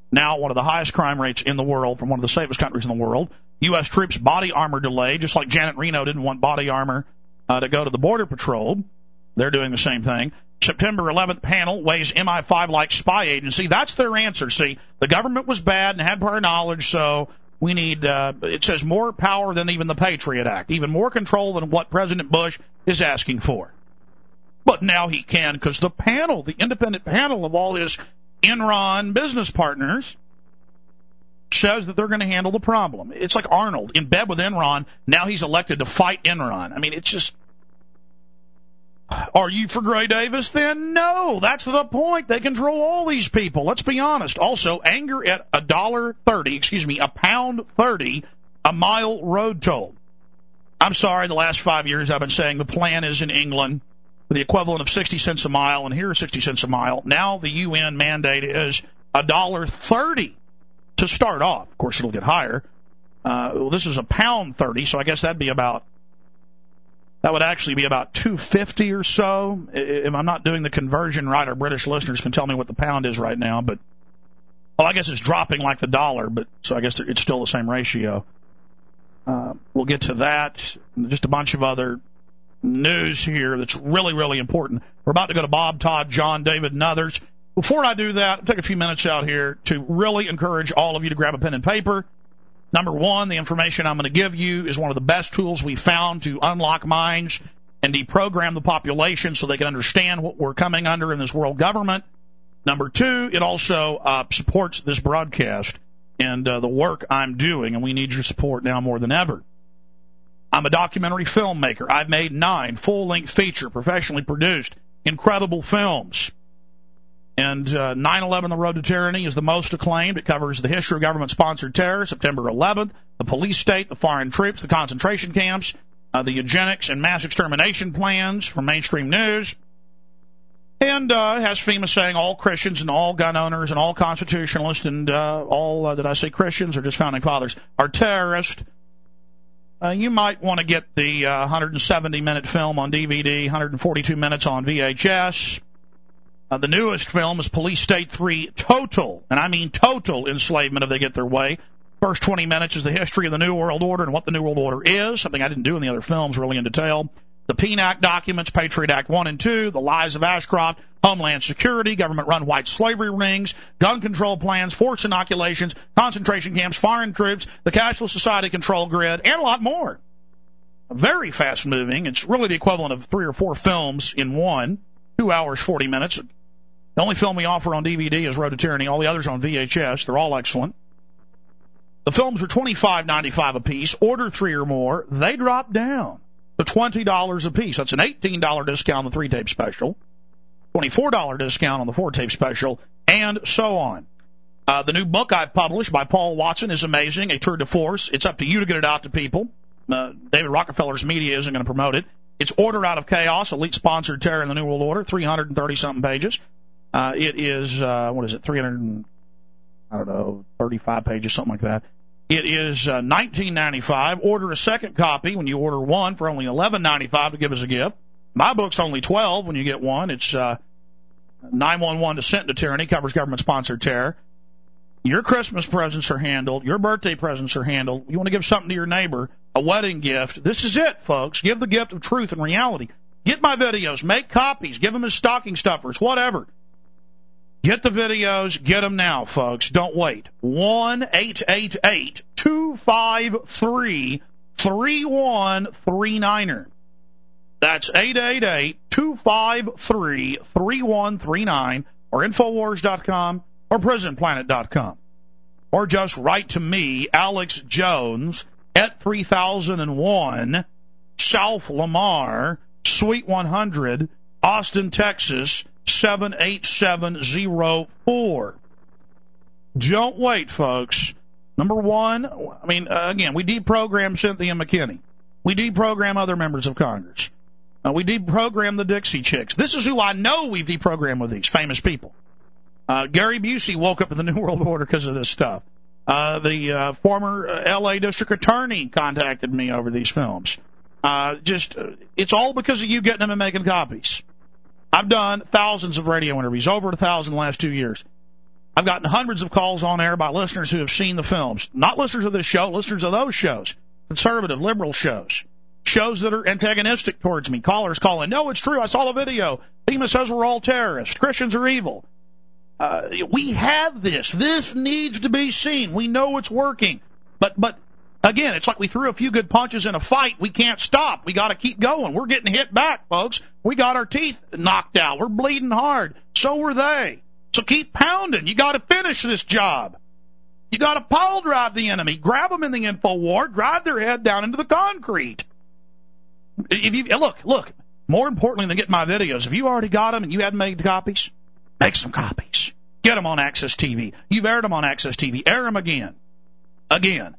C: now one of the highest crime rates in the world from one of the safest countries in the world. U.S. troops body armor delayed, just like Janet Reno didn't want body armor to go to the Border Patrol. They're doing the same thing. September 11th panel weighs MI5 like spy agency. That's their answer. See, the government was bad and had prior knowledge, so we need, it says, more power than even the Patriot Act, even more control than what President Bush is asking for. But now he can, because the panel, the independent panel of all his Enron business partners, says that they're going to handle the problem. It's like Arnold in bed with Enron. Now he's elected to fight Enron. I mean, it's just... Are you for Gray Davis then? No, that's the point. They control all these people. Let's be honest. Also, anger at £1.30 a mile road toll. I'm sorry, the last 5 years I've been saying the plan is in England for the equivalent of 60 cents a mile, and here 60 cents a mile. Now the UN mandate is $1.30 to start off. Of course, it'll get higher. This is £1.30, so I guess that would actually be about $2.50 or so. If I'm not doing the conversion right, our British listeners can tell me what the pound is right now. But I guess it's dropping like the dollar, but so I guess it's still the same ratio. We'll get to that. Just a bunch of other news here that's really, really important. We're about to go to Bob, Todd, John, David, and others. Before I do that, I'll take a few minutes out here to really encourage all of you to grab a pen and paper. Number one, the information I'm going to give you is one of the best tools we found to unlock minds and deprogram the population so they can understand what we're coming under in this world government. Number two, it also supports this broadcast and the work I'm doing, and we need your support now more than ever. I'm a documentary filmmaker. I've made 9 full-length feature, professionally produced, incredible films. And 9/11, The Road to Tyranny, is the most acclaimed. It covers the history of government-sponsored terror, September 11th, the police state, the foreign troops, the concentration camps, the eugenics and mass extermination plans from mainstream news. And has FEMA saying all Christians and all gun owners and all constitutionalists and all, did I say Christians or just founding fathers, are terrorists. You might want to get the 170-minute film on DVD, 142 minutes on VHS. The newest film is Police State 3 Total, and I mean total enslavement if they get their way. First 20 minutes is the history of the New World Order and what the New World Order is, something I didn't do in the other films really in detail. The PNAC documents, Patriot Act 1 and 2, the lies of Ashcroft, Homeland Security, government-run white slavery rings, gun control plans, forced inoculations, concentration camps, foreign troops, the cashless society control grid, and a lot more. Very fast-moving. It's really the equivalent of 3 or 4 films in one, 2 hours, 40 minutes. The only film we offer on DVD is Road to Tyranny. All the others on VHS. They're all excellent. The films are $25.95 a piece. Order 3 or more. They drop down to $20 a piece. That's an $18 discount on the 3-tape special, $24 discount on the 4-tape special, and so on. The new book I've published by Paul Watson is amazing, A Tour de Force. It's up to you to get it out to people. David Rockefeller's media isn't going to promote it. It's Order Out of Chaos, Elite-Sponsored Terror in the New World Order, 330-something pages. It is, 35 pages, something like that. It is $19.95. Order a second copy when you order one for only $11.95 to give as a gift. My book's only $12 when you get one. It's 911 Descent into Tyranny, covers government-sponsored terror. Your Christmas presents are handled. Your birthday presents are handled. You want to give something to your neighbor, a wedding gift. This is it, folks. Give the gift of truth and reality. Get my videos. Make copies. Give them as stocking stuffers, whatever. Get the videos. Get them now, folks. Don't wait. 1-888-253-3139. That's 888-253-3139 or Infowars.com or PrisonPlanet.com. Or just write to me, Alex Jones, at 3001 South Lamar, Suite 100, Austin, Texas, 78704. Don't wait, folks. Number one, again, we deprogram Cynthia McKinney. We deprogram other members of Congress. We deprogram the Dixie Chicks. This is who I know we've deprogrammed with these famous people. Gary Busey woke up in the New World Order because of this stuff. The former L.A. District Attorney contacted me over these films. It's all because of you getting them and making copies. I've done thousands of radio interviews, over 1,000 in the last 2 years. I've gotten hundreds of calls on air by listeners who have seen the films. Not listeners of this show, listeners of those shows. Conservative, liberal shows. Shows that are antagonistic towards me. Callers calling, no, it's true, I saw the video. FEMA says we're all terrorists. Christians are evil. We have this. This needs to be seen. We know it's working. But again, it's like we threw a few good punches in a fight. We can't stop. We got to keep going. We're getting hit back, folks. We got our teeth knocked out. We're bleeding hard. So were they. So keep pounding. You got to finish this job. You got to pile drive the enemy. Grab them in the info war. Drive their head down into the concrete. If you, look. More importantly than getting my videos, if you already got them and you haven't made copies, make some copies. Get them on Access TV. You've aired them on Access TV. Air them again. Again.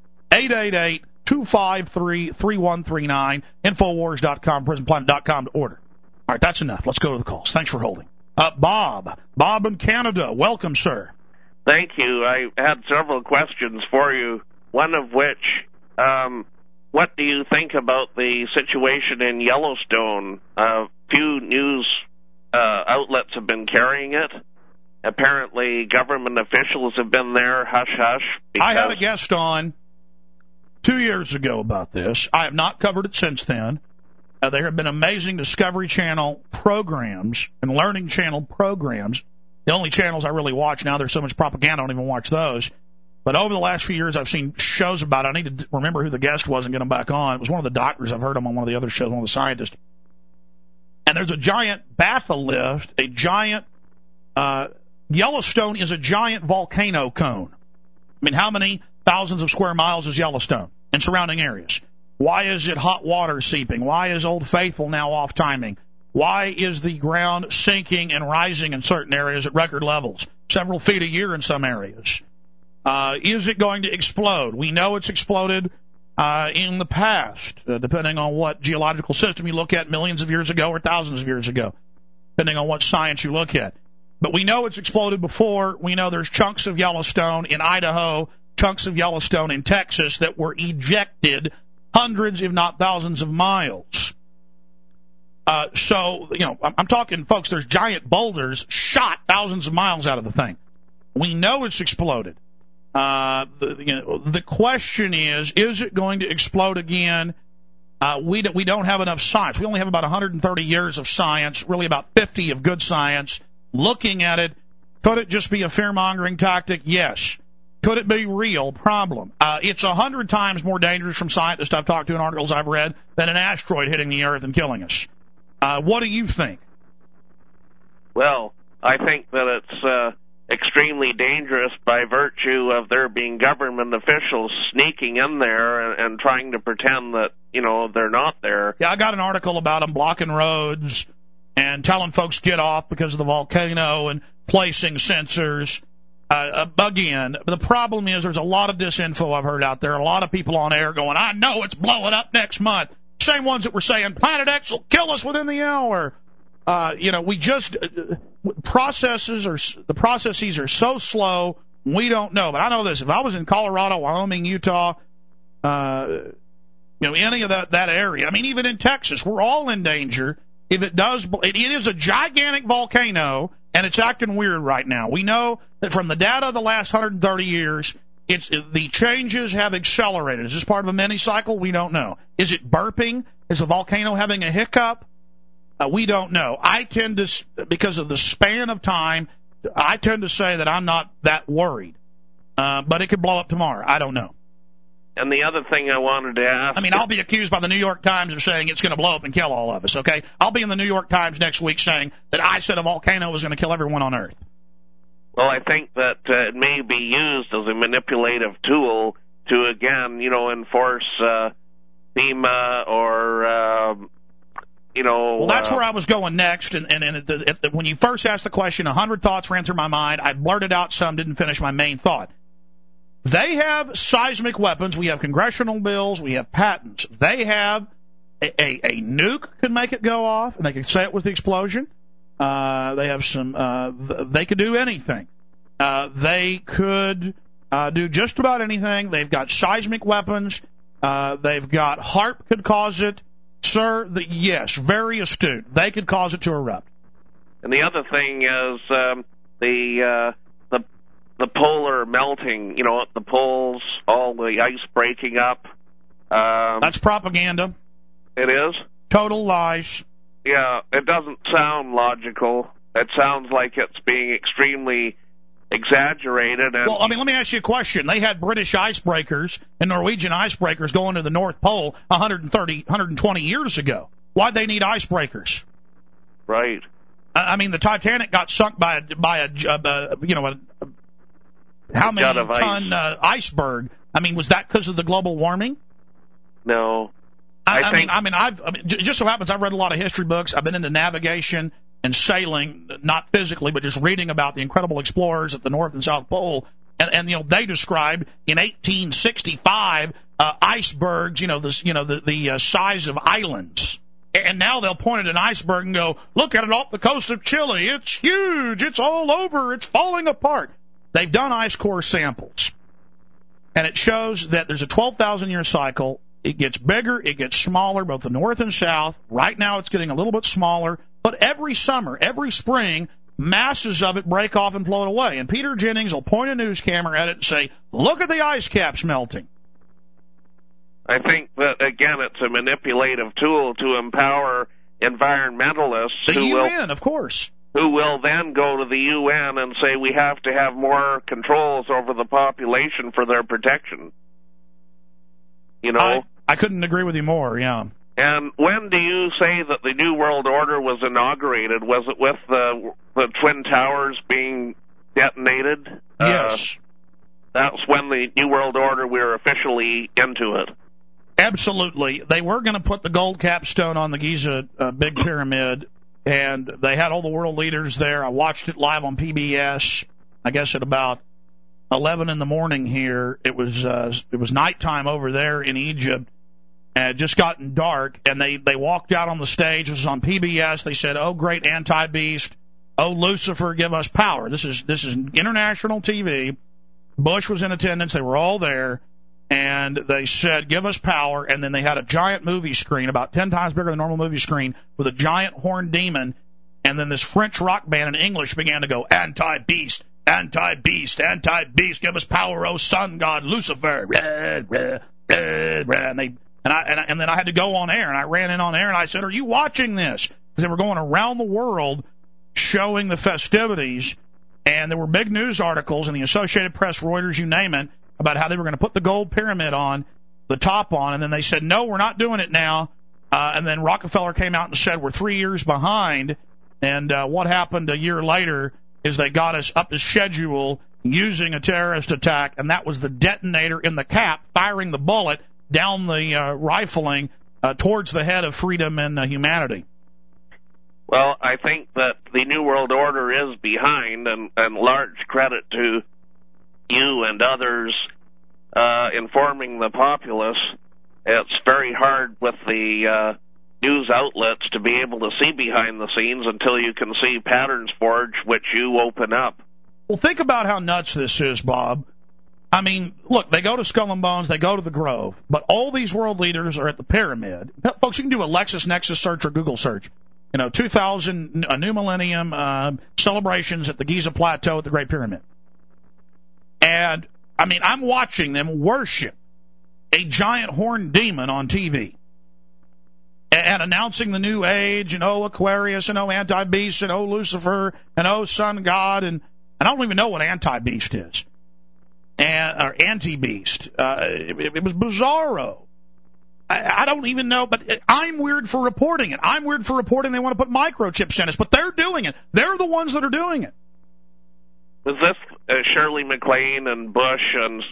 C: 888-253-3139. Infowars.com, prisonplanet.com to order. All right, that's enough. Let's go to the calls. Thanks for holding. Bob in Canada. Welcome, sir.
L: Thank you. I had several questions for you, one of which, what do you think about the situation in Yellowstone? A few news outlets have been carrying it. Apparently, government officials have been there, hush-hush.
C: I had a guest on 2 years ago about this. I have not covered it since then. There have been amazing Discovery Channel programs and Learning Channel programs. The only channels I really watch now, there's so much propaganda, I don't even watch those. But over the last few years, I've seen shows about it. I need to remember who the guest was and get him back on. It was one of the doctors. I've heard him on one of the other shows, one of the scientists. And there's a giant bathylift, a giant Yellowstone is a giant volcano cone. I mean, how many thousands of square miles is Yellowstone and surrounding areas? Why is it hot water seeping? Why is Old Faithful now off timing? Why is the ground sinking and rising in certain areas at record levels, several feet a year in some areas? Is it going to explode? We know it's exploded in the past, depending on what geological system you look at, millions of years ago or thousands of years ago, depending on what science you look at. But we know it's exploded before. We know there's chunks of Yellowstone in Idaho, chunks of Yellowstone in Texas that were ejected hundreds, if not thousands of miles. So, I'm talking, folks, there's giant boulders shot thousands of miles out of the thing. We know it's exploded. The question is it going to explode again? We don't have enough science. We only have about 130 years of science, really about 50 of good science. Looking at it, could it just be a fear-mongering tactic? Yes. Could it be real? Problem. It's 100 times more dangerous from scientists I've talked to in articles I've read than an asteroid hitting the Earth and killing us. What do you think?
L: Well, I think that it's extremely dangerous by virtue of there being government officials sneaking in there and trying to pretend that, they're not there.
C: Yeah, I got an article about them blocking roads and telling folks get off because of the volcano and placing sensors. Again, the problem is there's a lot of disinfo I've heard out there. A lot of people on air going, I know it's blowing up next month. Same ones that were saying Planet X will kill us within the hour. We just the processes are so slow. We don't know. But I know this: if I was in Colorado, Wyoming, Utah, any of that area, I mean, even in Texas, we're all in danger. If it does, it is a gigantic volcano, and it's acting weird right now. We know that from the data of the last 130 years, the changes have accelerated. Is this part of a mini cycle? We don't know. Is it burping? Is the volcano having a hiccup? We don't know. I tend to, because of the span of time, I tend to say that I'm not that worried. But it could blow up tomorrow. I don't know.
L: And the other thing I wanted to ask...
C: I mean, I'll be accused by the New York Times of saying it's going to blow up and kill all of us, okay? I'll be in the New York Times next week saying that I said a volcano was going to kill everyone on Earth.
L: Well, I think that it may be used as a manipulative tool to, again, enforce FEMA or...
C: Well, that's where I was going next, and when you first asked the question, 100 thoughts ran through my mind. I blurted out some, didn't finish my main thought. They have seismic weapons. We have congressional bills. We have patents. They have a nuke could make it go off, and they could say it was the explosion. They have some. They could do anything. They could do just about anything. They've got seismic weapons. They've got HAARP could cause it. Sir, yes, very astute. They could cause it to erupt.
L: And the other thing is the the polar melting, at the poles, all the ice breaking up.
C: That's propaganda.
L: It is?
C: Total lies.
L: Yeah, it doesn't sound logical. It sounds like it's being extremely exaggerated. And
C: well, I mean, let me ask you a question. They had British icebreakers and Norwegian icebreakers going to the North Pole 120 years ago. Why'd they need icebreakers?
L: Right.
C: I mean, the Titanic got sunk by a how many ton iceberg? I mean, was that because of the global warming?
L: No.
C: I mean, just so happens I've read a lot of history books. I've been into navigation and sailing, not physically, but just reading about the incredible explorers at the North and South Pole. And they described in 1865 icebergs, the size of islands. And now they'll point at an iceberg and go, look at it off the coast of Chile. It's huge. It's all over. It's falling apart. They've done ice core samples. And it shows that there's a 12,000-year cycle. It gets bigger. It gets smaller, both the north and south. Right now it's getting a little bit smaller. But every summer, every spring, masses of it break off and float away. And Peter Jennings will point a news camera at it and say, look at the ice caps melting.
L: I think that, again, it's a manipulative tool to empower environmentalists.
C: The UN, of course.
L: Who will then go to the UN and say we have to have more controls over the population for their protection.
C: I couldn't agree with you more, yeah.
L: And when do you say that the New World Order was inaugurated? Was it with the Twin Towers being detonated?
C: Yes.
L: That's when the New World Order, we're officially into it.
C: Absolutely. They were going to put the gold capstone on the Giza Big Pyramid, and they had all the world leaders there. I watched it live on PBS, I guess at about 11 in the morning here. It was nighttime over there in Egypt, and it had just gotten dark, and they walked out on the stage. It was on PBS. They said, oh, great anti-beast. Oh, Lucifer, give us power. This is international TV. Bush was in attendance. They were all there. And they said, give us power, and then they had a giant movie screen, about 10 times bigger than a normal movie screen, with a giant horned demon, and then this French rock band in English began to go, anti-beast, anti-beast, anti-beast, give us power, oh sun god, Lucifer, and then I had to go on air, and I ran in on air, and I said, are you watching this? Because they were going around the world showing the festivities, and there were big news articles in the Associated Press, Reuters, you name it, about how they were going to put the gold pyramid on, the top on, and then they said, no, we're not doing it now. And then Rockefeller came out and said, we're 3 years behind. And what happened a year later is they got us up to schedule using a terrorist attack, and that was the detonator in the cap, firing the bullet down the rifling towards the head of freedom and humanity.
L: Well, I think that the New World Order is behind, and large credit to you and others informing the populace. It's very hard with the news outlets to be able to see behind the scenes until you can see patterns forged, which you open up.
C: Well, think about how nuts this is, Bob. I mean, look, they go to Skull and Bones, they go to the Grove, but all these world leaders are at the pyramid. Folks, you can do a LexisNexis search or Google search. 2000, a new millennium, celebrations at the Giza Plateau at the Great Pyramid. And, I mean, I'm watching them worship a giant horned demon on TV and announcing the new age, and oh, Aquarius, and oh, Anti-Beast, and oh, Lucifer, and oh, Sun God, and I don't even know what Anti-Beast is, or Anti-Beast. It was bizarro. I don't even know, but I'm weird for reporting it. I'm weird for reporting they want to put microchips in us, but they're doing it. They're the ones that are doing it.
L: Was this Shirley MacLaine and Bush and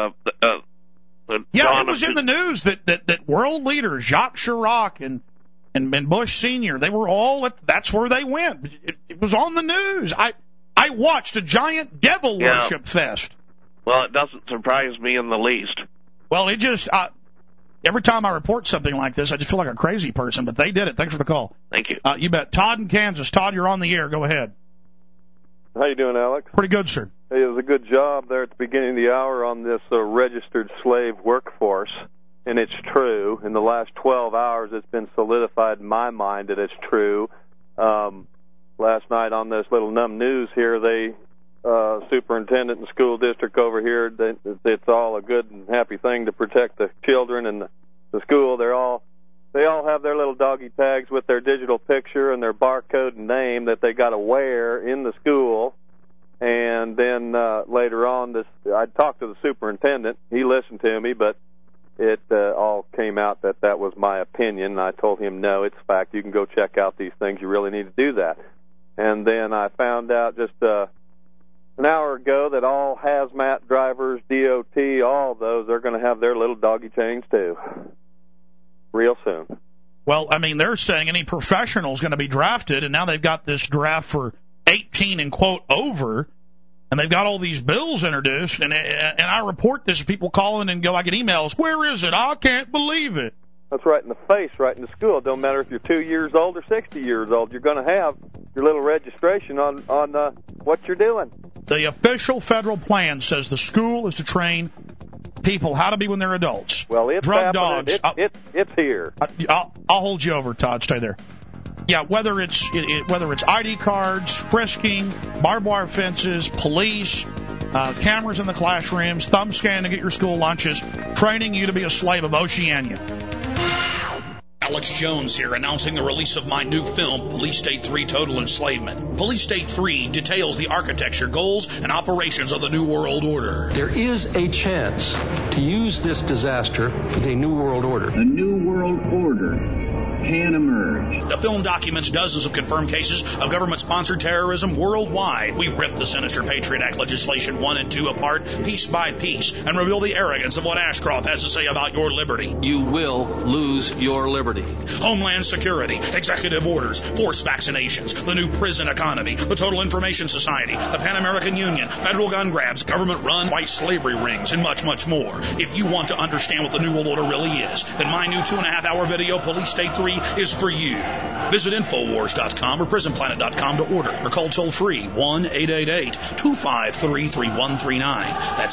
C: yeah, it was in the news that world leaders, Jacques Chirac and Bush Sr., they were all that's where they went. It was on the news. I watched a giant devil worship fest.
L: Well, it doesn't surprise me in the least.
C: Well, it just every time I report something like this, I just feel like a crazy person, but they did it. Thanks for the call.
L: Thank you.
C: You bet. Todd in Kansas. Todd, you're on the air. Go ahead.
M: How you doing, Alex?
C: Pretty good, sir.
M: Hey, it was a good job there at the beginning of the hour on this registered slave workforce, and it's true. In the last 12 hours, it's been solidified in my mind that it's true. Last night on this little numb news here, they superintendent and school district over here. It's all a good and happy thing to protect the children and the school. They all have their little doggy tags with their digital picture and their barcode and name that they got to wear in the school. And then later on, I talked to the superintendent. He listened to me, but it all came out that was my opinion. And I told him, no, it's fact. You can go check out these things. You really need to do that. And then I found out just an hour ago that all hazmat drivers, DOT, all those are going to have their little doggy chains too, real soon.
C: Well, I mean, they're saying any professional is going to be drafted, and now they've got this draft for 18 and quote over, and they've got all these bills introduced, and I report this, people calling and go, I get emails, where is it? I can't believe it.
M: That's right in the face, right in the school. It don't matter if you're 2 years old or 60 years old. You're going to have your little registration on what you're doing.
C: The official federal plan says the school is to train people how to be when they're adults.
M: Well, it's
C: drug
M: happening.
C: dogs.
M: It's here.
C: I'll hold you over, Todd. Stay there. Yeah, whether it's ID cards, frisking, barbed wire fences, police, cameras in the classrooms, thumb scan to get your school lunches, training you to be a slave of Oceania. Alex Jones here, announcing the release of my new film, Police State 3 Total Enslavement. Police State 3 details the architecture, goals, and operations of the New World Order.
N: There is a chance to use this disaster with a New World Order.
O: A New World Order can emerge.
C: The film documents dozens of confirmed cases of government-sponsored terrorism worldwide. We rip the sinister Patriot Act legislation 1 and 2 apart, piece by piece, and reveal the arrogance of what Ashcroft has to say about your liberty.
N: You will lose your liberty.
C: Homeland Security, executive orders, forced vaccinations, the new prison economy, the Total Information Society, the Pan American Union, federal gun grabs, government-run white slavery rings, and much, much more. If you want to understand what the New World Order really is, then my new 2.5-hour video, Police State 3, is for you. Visit Infowars.com or PrisonPlanet.com to order, or call toll-free 1-888-253-3139. That's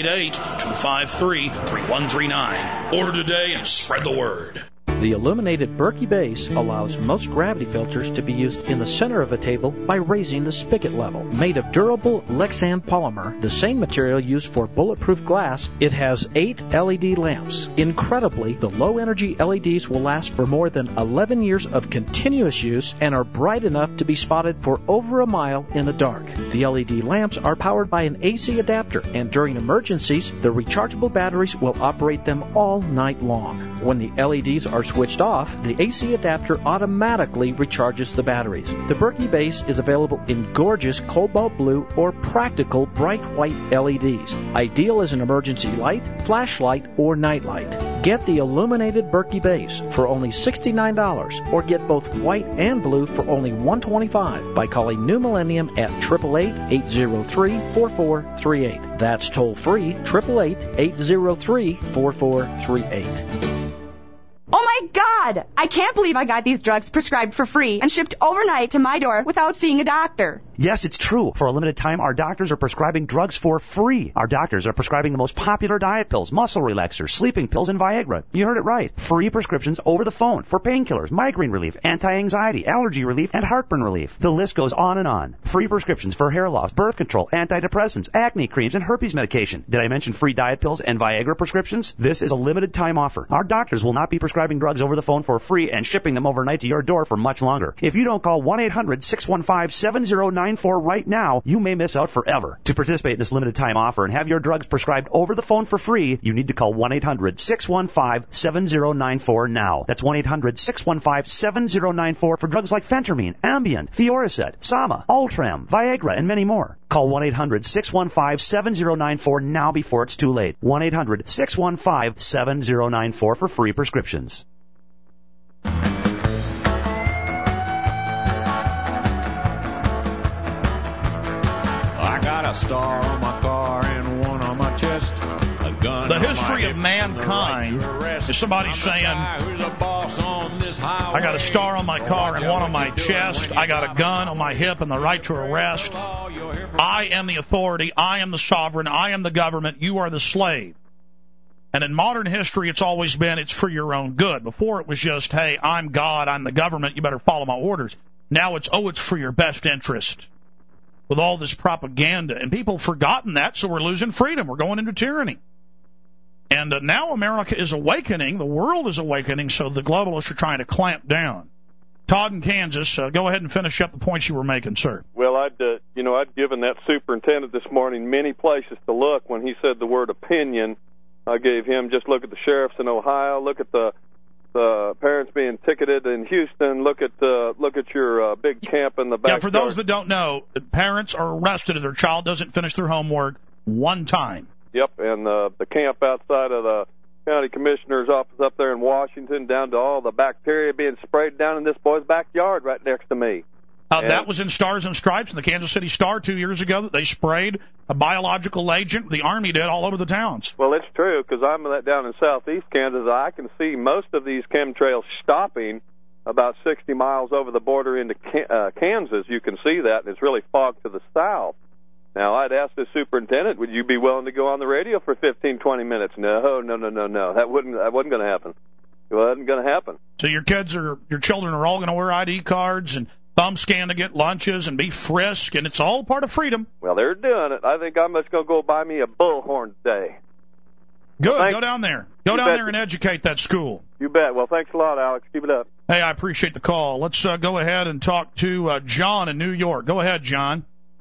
C: 888-253-3139. Order today and spread the word.
F: The illuminated Berkey base allows most gravity filters to be used in the center of a table by raising the spigot level. Made of durable Lexan polymer, the same material used for bulletproof glass, it has 8 LED lamps. Incredibly, the low-energy LEDs will last for more than 11 years of continuous use and are bright enough to be spotted for over a mile in the dark. The LED lamps are powered by an AC adapter, and during emergencies, the rechargeable batteries will operate them all night long. When the LEDs are switched off, the AC adapter automatically recharges the batteries. The Berkey base is available in gorgeous cobalt blue or practical bright white LEDs, ideal as an emergency light, flashlight, or nightlight. Get the illuminated Berkey base for only $69, or get both white and blue for only $125 by calling New Millennium at 888-803-4438. That's toll free 888-803-4438.
D: Oh my God! I can't believe I got these drugs prescribed for free and shipped overnight to my door without seeing a doctor.
E: Yes, it's true. For a limited time, our doctors are prescribing drugs for free. Our doctors are prescribing the most popular diet pills, muscle relaxers, sleeping pills, and Viagra. You heard it right. Free prescriptions over the phone for painkillers, migraine relief, anti-anxiety, allergy relief, and heartburn relief. The list goes on and on. Free prescriptions for hair loss, birth control, antidepressants, acne creams, and herpes medication. Did I mention free diet pills and Viagra prescriptions? This is a limited time offer. Our doctors will not be prescribing drugs over the phone for free and shipping them overnight to your door for much longer. If you don't call 1-800-615-7094 right now, you may miss out forever. To participate in this limited time offer and have your drugs prescribed over the phone for free, you need to call 1-800-615-7094 now. That's 1-800-615-7094 for drugs like Phentermine, Ambien, Thioricet, Sama, Ultram, Viagra, and many more. Call 1-800-615-7094 now before it's too late. 1-800-615-7094 for free prescriptions.
I: I got a star on my car and one on my chest. A gun.
C: The history of mankind is somebody saying, I got a star on my car and one on my chest. I got a gun on my hip and the right to arrest. I am the authority. I am the sovereign. I am the government. You are the slave. And in modern history, it's always been it's for your own good. Before it was just, hey, I'm God, I'm the government, you better follow my orders. Now it's, oh, it's for your best interest. with all this propaganda. And people have forgotten that, so we're losing freedom. We're going into tyranny. And now America is awakening. The world is awakening, so the globalists are trying to clamp down. Todd in Kansas, go ahead and finish up the points you were making, sir.
M: Well, I'd given that superintendent this morning many places to look when he said the word opinion. I gave him just look at the sheriffs in Ohio, look at the parents being ticketed in Houston, look at your big camp in the backyard.
C: Yeah, for those that don't know, parents are arrested if their child doesn't finish their homework one time.
M: Yep, and the camp outside of the county commissioner's office up there in Washington, down to all the bacteria being sprayed down in this boy's backyard right next to me.
C: That was in Stars and Stripes in the Kansas City Star 2 years ago, that they sprayed a biological agent, the Army did, all over the towns.
M: Well, it's true, because I'm down in southeast Kansas. I can see most of these chemtrails stopping about 60 miles over the border into Kansas. You can see that, and it's really fogged to the south. Now, I'd asked the superintendent, would you be willing to go on the radio for 15, 20 minutes? No. That wasn't going to happen. It wasn't going to happen.
C: So your children are all going to wear ID cards and thumb scan to get lunches and be frisked, and it's all part of freedom.
M: Well, they're doing it. I think I'm just going to go buy me a bullhorn today.
C: Good. Well, go down there. Go down there and educate that school.
M: You bet. Well, thanks a lot, Alex. Keep it up.
C: Hey, I appreciate the call. Let's go ahead and talk to John in New York. Go ahead, John.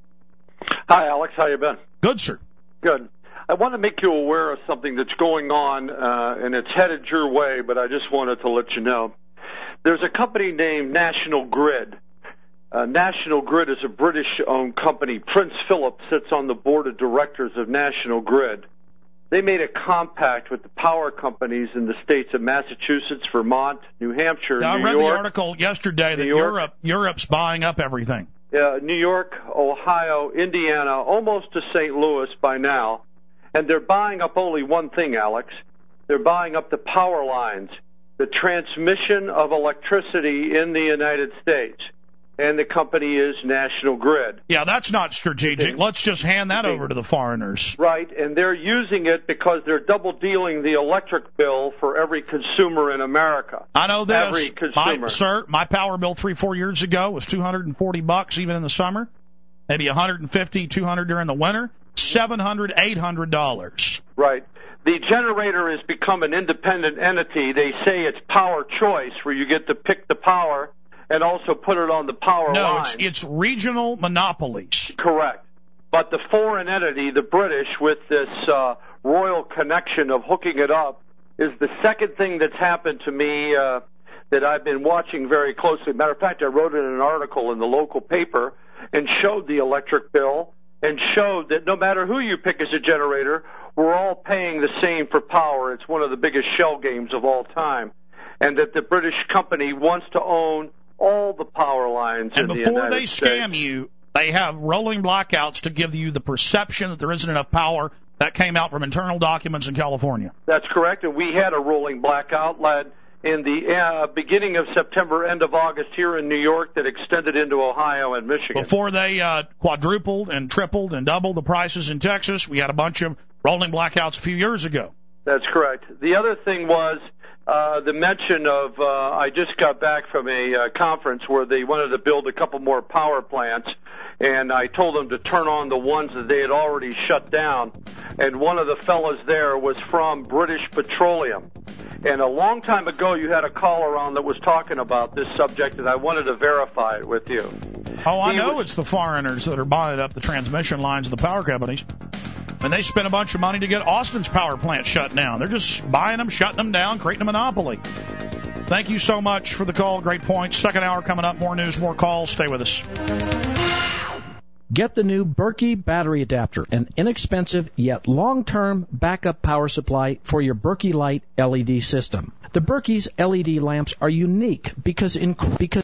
P: Hi, Alex. How you been?
C: Good, sir.
P: Good. I want to make you aware of something that's going on, and it's headed your way, but I just wanted to let you know. There's a company named National Grid. National Grid is a British-owned company. Prince Philip sits on the board of directors of National Grid. They made a compact with the power companies in the states of Massachusetts, Vermont, New Hampshire, New York.
C: I read the article yesterday that Europe's buying up everything.
P: New York, Ohio, Indiana, almost to St. Louis by now. And they're buying up only one thing, Alex. They're buying up the power lines, the transmission of electricity in the United States. And the company is National Grid.
C: Yeah, that's not strategic. Let's just hand that over to the foreigners.
P: Right, and they're using it because they're double-dealing the electric bill for every consumer in America.
C: I know this.
P: Every consumer.
C: My power bill 3-4 years ago was $240 even in the summer, maybe $150, $200 during the winter, $700, $800.
P: Right. The generator has become an independent entity. They say it's power choice, where you get to pick the power and also put it on the power line.
C: No, it's regional monopolies.
P: Correct. But the foreign entity, the British, with this royal connection of hooking it up, is the second thing that's happened to me that I've been watching very closely. Matter of fact, I wrote it in an article in the local paper and showed the electric bill and showed that no matter who you pick as a generator, we're all paying the same for power. It's one of the biggest shell games of all time. And that the British company wants to own all the power lines in the United States. And before they scam
C: you, they have rolling blackouts to give you the perception that there isn't enough power. That came out from internal documents in California.
P: That's correct, and we had a rolling blackout led in the beginning of September, end of August here in New York that extended into Ohio and Michigan.
C: Before they quadrupled and tripled and doubled the prices in Texas, we had a bunch of rolling blackouts a few years ago.
P: That's correct. The other thing was the mention of, I just got back from a conference where they wanted to build a couple more power plants, and I told them to turn on the ones that they had already shut down. And one of the fellas there was from British Petroleum. And a long time ago, you had a caller on that was talking about this subject, and I wanted to verify it with you.
C: Oh, I know it's the foreigners that are buying up the transmission lines of the power companies. And they spent a bunch of money to get Austin's power plant shut down. They're just buying them, shutting them down, creating a monopoly. Thank you so much for the call. Great points. Second hour coming up. More news, more calls. Stay with us.
F: Get the new Berkey battery adapter, an inexpensive yet long-term backup power supply for your Berkey Light LED system. The Berkey's LED lamps are unique because